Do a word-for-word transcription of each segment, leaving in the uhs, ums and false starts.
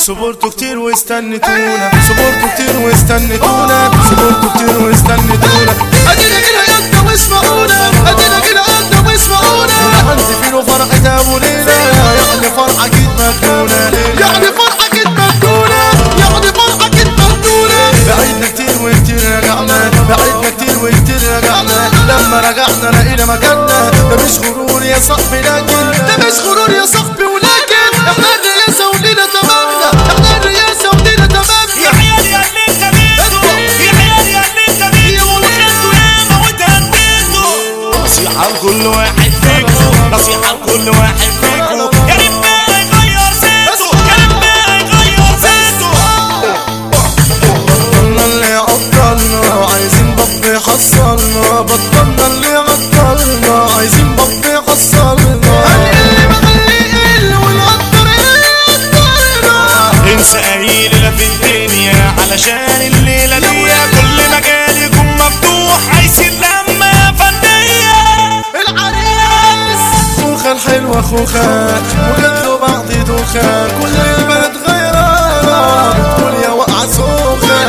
صبرتوا كتير واستنتونا، صبرتوا كتير واستنتونا، صبرتوا كتير واستنتونا. ادينا كده قدنا واسمعونا، ادينا كده قدنا واسمعونا. عندي فينو فرحة ابو ليلى، يعني فرحة اكيد مجنونة، يعني فرحة اكيد مجنونة، يعني فرحة اكيد مجنونة. بعيدنا كتير وكتير رجعنا، بعيدنا كتير وكتير رجعنا. لما رجعنا لقينا مكاننا. ده مش غرور يا صاحبي لكن، ده مش غرور يا صاحبي ولكن احنا الرئاسة ولينا تمامنا، احنا الرئاسة ولينا تمامنا. يا عيال يا اللي انت بيتو، يا عيال يا اللي انت بيتو، وكنتوا ياما وتهديتوا. نصيحة لكل واحد فيكو، نصيحة لكل واحد فيكو، يا ريت ما يغير زيتو، يا ريت ما يغير زيتو. بطلنا اللي عطلنا، عايزين باب يحصلنا، بطلنا اللي عطلنا، عايزين باب يحصلنا. هنقل بغلي ونقدر يقدرنا. انسى اي ليلة في الدنيا علشان الليلة دي كل مجال يكون مفتوح، عايزين لما فنية. العريس خوخة الحلوة خوخة وجات له بعض دوخة، كل البلد غيرانة بتقول يا وقعة سوخة.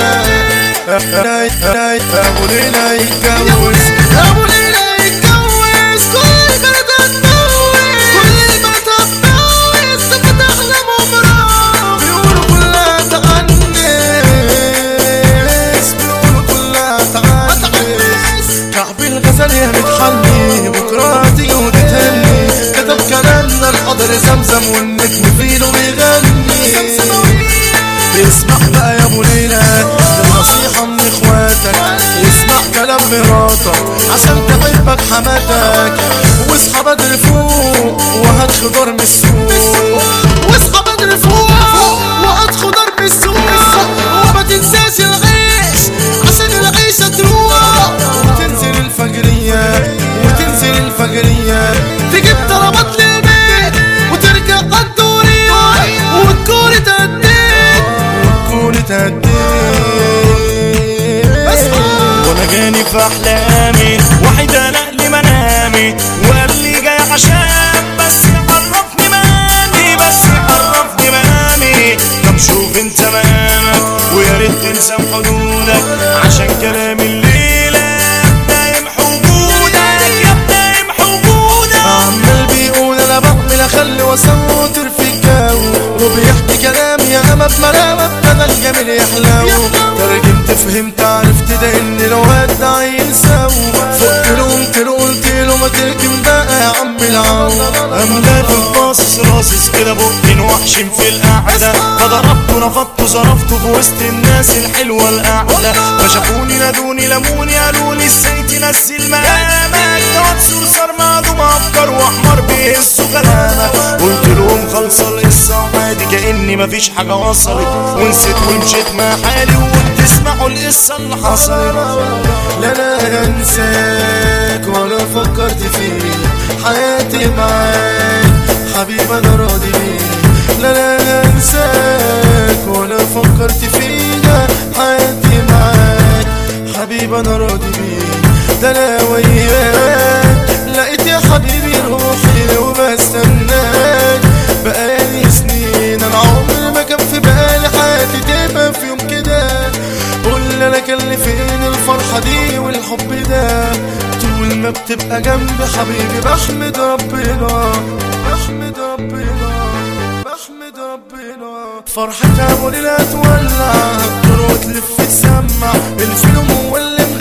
ابو ليلى يتجوز، ابو ليلى يتجوز، كل البلد هتنوز، كل البلد هتنوز. تفت احلام عمرها بيقولوا كلها تعنس، بيقولوا كلها تعنس. كعب الغزال يا متحني بكره تيجي وتتهني، كتب كلامنا الحضر زمزم والنجم فينه بيغني. اسمع بقى يا ابو ليلى نصيحة من اخواتك، اسمع كلام مراتك عشان تحبك حماتك. واصحى بدري فوق وهات خضار من السوق، واصحى بدري فوق وهات خضار من السوق. وما تنساش العيش عشان العيشة تروح، وتنزل الفجرية وتنزل الفجرية، تجيب طلبات للبيت وترجع قدورية، وتكون تهديت وتكون تهديت. وانا جاني في احلامي واحد انا لمنامي، وقال لي جاي عشان بس عرفني ماني، بس عرفني ماني. طب شوف انت مقامك ويا ريت تلزم حدودك، عشان كلام الليله يبدا يمحو وجودك، يبدا يمحو وجودك. عمال بيقول انا بعمل اخلي واسوي وترفي الجو، وبيحكي كلام يا اما بمرامة انا الجميل يحلو. ترجمت فهمت عرفت ده ان الواد ده عيل سو، فقت له قمت له قلت له ما تركن بقى يا عم العو. املاك باصص راصص كده بقين وحشم في القعده، فضربته نفضته صرفته في وسط الناس الحلوه القعده. فشافوني نادوني لموني قالولي ازاي تنزل مقامك، دوت صرصار معدوم افكار واحمر بيهزوا كلامك. قلت لهم خلصه القصه عادي كاني مفيش حاجه وصلت، ونسيت ومشيت مع حالي وقلت اسمعوا القصه اللي حصلت. لا انا انساك ولا فكرت فيك، حياتي معاك حبيب انا راضي بيك. لا لا انساك ولا فكرت فيك، حياتي معاك حبيب انا راضي بيك. ده انا وياك لقيت يا حبيبي روحي لو بستناك. بقالي سنين انا عمري ما كان في بالي حياتي تبقى في يوم كده. قول انا كان لي فين الفرحة دي والحب ده، طول ما بتبقى جنبي حبيبي بحمد ربنا، بحمد ربنا، بحمد ربنا. فرحة ابو ليلى تولع الطرق تلف تسمع، الفيلم هو اللي